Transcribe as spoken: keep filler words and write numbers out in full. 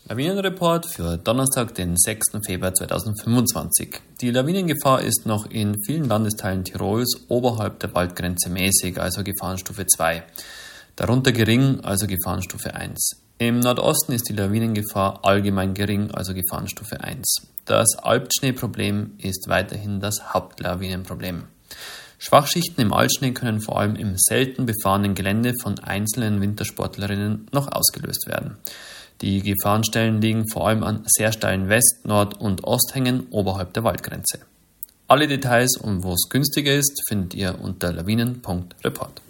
Lawinenreport für Donnerstag, den sechsten Februar zweitausendfünfundzwanzig. Die Lawinengefahr ist noch in vielen Landesteilen Tirols oberhalb der Waldgrenze mäßig, also Gefahrenstufe zwei. Darunter gering, also Gefahrenstufe eins. Im Nordosten ist die Lawinengefahr allgemein gering, also Gefahrenstufe eins. Das Alpschneeproblem ist weiterhin das Hauptlawinenproblem. Schwachschichten im Altschnee können vor allem im selten befahrenen Gelände von einzelnen Wintersportlerinnen noch ausgelöst werden. Die Gefahrenstellen liegen vor allem an sehr steilen West-, Nord- und Osthängen oberhalb der Waldgrenze. Alle Details und wo es günstiger ist, findet ihr unter lawinen punkt report.